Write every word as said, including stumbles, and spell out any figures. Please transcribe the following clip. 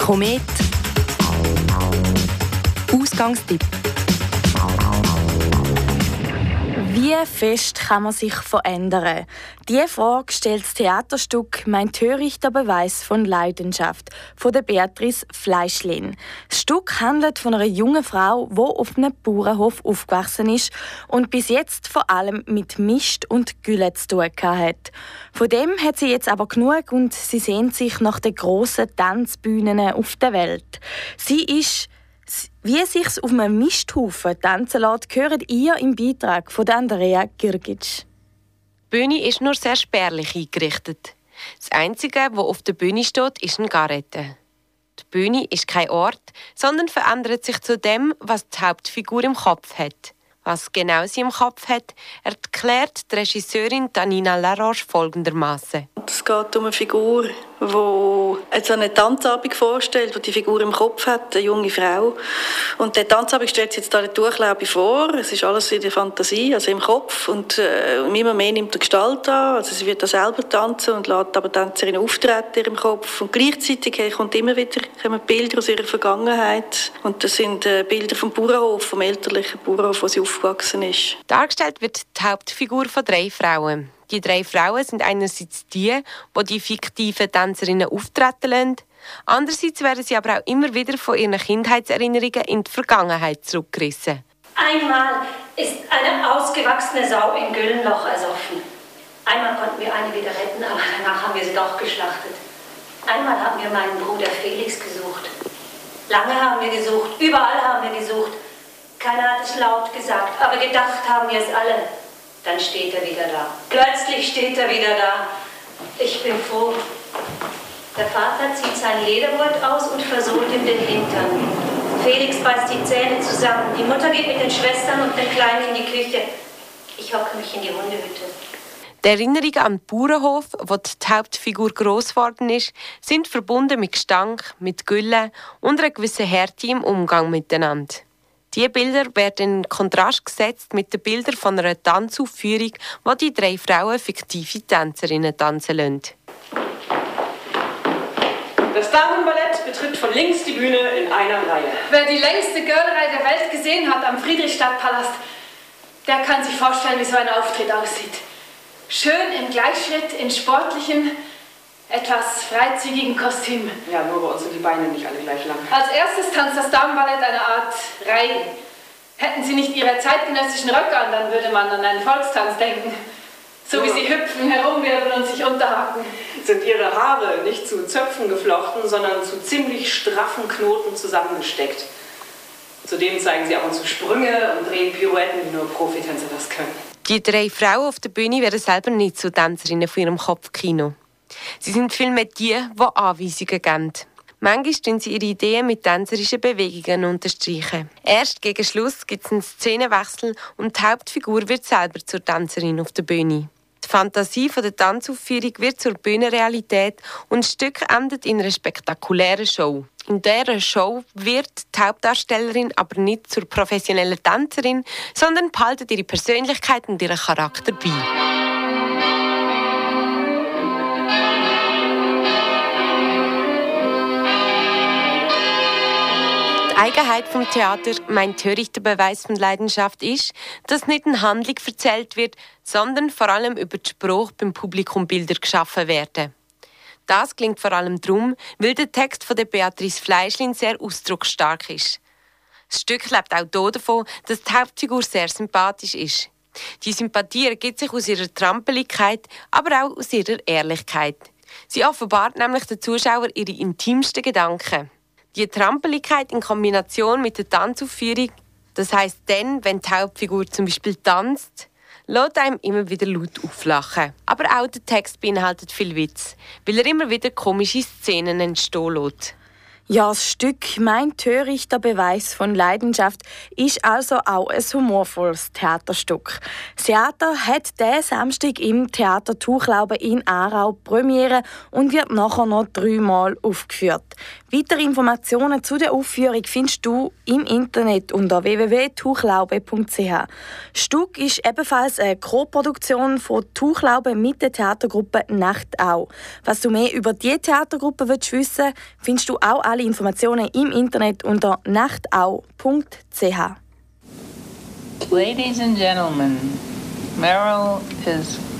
Komet. Ausgangstipp. Wie fest kann man sich verändern? Diese Frage stellt das Theaterstück «Mein törichter Beweis von Leidenschaft» von der Beatrice Fleischlin. Das Stück handelt von einer jungen Frau, die auf einem Bauernhof aufgewachsen ist und bis jetzt vor allem mit Mist und Gülle zu tun hat. Von dem hat sie jetzt aber genug und sie sehnt sich nach den grossen Tanzbühnen auf der Welt. Sie ist Wie es sich auf einem Misthaufen tanzen lässt, gehört ihr im Beitrag von Andrea Girgic. Die Bühne ist nur sehr spärlich eingerichtet. Das Einzige, was auf der Bühne steht, ist ein Garette. Die Bühne ist kein Ort, sondern verändert sich zu dem, was die Hauptfigur im Kopf hat. Was genau sie im Kopf hat, erklärt die Regisseurin Danina Laroche folgendermaßen. Es geht um eine Figur, die jetzt eine Tanzabend vorstellt, die die Figur im Kopf hat, eine junge Frau. Und der Tanzabend stellt sich jetzt da nicht durch, glaube ich, vor. Es ist alles in der Fantasie, also im Kopf. Und äh, immer mehr nimmt er Gestalt an. Also sie wird da selber tanzen und lässt aber Tänzerinnen auftreten im Kopf. Und gleichzeitig hey, kommt immer wieder kommen Bilder aus ihrer Vergangenheit. Und das sind äh, Bilder vom Bauernhof, vom elterlichen Bauernhof, wo sie aufgewachsen ist. Dargestellt wird die Hauptfigur von drei Frauen. Die drei Frauen sind einerseits die, die die fiktiven Tänzerinnen auftreten lassen. Andererseits werden sie aber auch immer wieder von ihren Kindheitserinnerungen in die Vergangenheit zurückgerissen. Einmal ist eine ausgewachsene Sau im Güllenloch ersoffen. Einmal konnten wir eine wieder retten, aber danach haben wir sie doch geschlachtet. Einmal haben wir meinen Bruder Felix gesucht. Lange haben wir gesucht, überall haben wir gesucht. Keiner hat es laut gesagt, aber gedacht haben wir es alle. Dann steht er wieder da. Plötzlich steht er wieder da. Ich bin froh. Der Vater zieht sein Ledergurt aus und versohlt ihm den Hintern. Felix beißt die Zähne zusammen. Die Mutter geht mit den Schwestern und den Kleinen in die Küche. Ich hocke mich in die Hundehütte. Die Erinnerungen an den Bauernhof, wo die Hauptfigur gross geworden ist, sind verbunden mit Gestank, mit Gülle und einer gewissen Härte im Umgang miteinander. Diese Bilder werden in Kontrast gesetzt mit den Bildern von einer Tanzaufführung, wo die drei Frauen fiktive Tänzerinnen tanzen lassen. Das Damenballett betritt von links die Bühne in einer Reihe. Wer die längste Girlreihe der Welt gesehen hat am Friedrichstadtpalast, der kann sich vorstellen, wie so ein Auftritt aussieht. Schön im Gleichschritt, in sportlichen, etwas freizügigen Kostüm. Ja, nur bei uns sind die Beine nicht alle gleich lang. Als erstes tanzt das Damenballett eine Art Reigen. Hätten sie nicht ihre zeitgenössischen Röcke an, dann würde man an einen Volkstanz denken. So wie sie hüpfen, herumwirbeln und sich unterhaken. Sind ihre Haare nicht zu Zöpfen geflochten, sondern zu ziemlich straffen Knoten zusammengesteckt. Zudem zeigen sie ab und zu Sprünge und drehen Pirouetten, wie nur Profitänzer das können. Die drei Frauen auf der Bühne werden selber nicht zu Tänzerinnen von ihrem Kopfkino. Sie sind vielmehr die, die Anweisungen geben. Manchmal stehen sie ihre Ideen mit tänzerischen Bewegungen unterstreichen. Erst gegen Schluss gibt es einen Szenenwechsel und die Hauptfigur wird selber zur Tänzerin auf der Bühne. Die Fantasie der Tanzaufführung wird zur Bühnenrealität und das Stück endet in einer spektakulären Show. In dieser Show wird die Hauptdarstellerin aber nicht zur professionellen Tänzerin, sondern behaltet ihre Persönlichkeit und ihren Charakter bei. Die Eigenheit vom Theater «Mein törichter Beweis von Leidenschaft» ist, dass nicht eine Handlung erzählt wird, sondern vor allem über den Spruch beim Publikum Bilder geschaffen werden. Das klingt vor allem darum, weil der Text von der Beatrice Fleischlin sehr ausdrucksstark ist. Das Stück lebt auch davon, dass die Hauptfigur sehr sympathisch ist. Die Sympathie ergibt sich aus ihrer Trampeligkeit, aber auch aus ihrer Ehrlichkeit. Sie offenbart nämlich den Zuschauer ihre intimsten Gedanken. Die Trampeligkeit in Kombination mit der Tanzaufführung, das heisst dann, wenn die Hauptfigur zum Beispiel tanzt, lässt einem immer wieder laut auflachen. Aber auch der Text beinhaltet viel Witz, weil er immer wieder komische Szenen entstehen lässt. Ja, das Stück «Mein törichter Beweis von Leidenschaft» ist also auch ein humorvolles Theaterstück. Das Theater hat diesen Samstag im Theater Tuchlauben in Aarau Premiere und wird nachher noch dreimal aufgeführt. Weitere Informationen zu der Aufführung findest du im Internet unter w w w punkt tuchlauben punkt c h. Das Stück ist ebenfalls eine Co-Produktion von Tuchlauben mit der Theatergruppe Nachtau. Was du mehr über diese Theatergruppe wissen willst, findest du auch alle Alle Informationen im Internet unter nachtau punkt c h. Ladies and gentlemen, Meryl is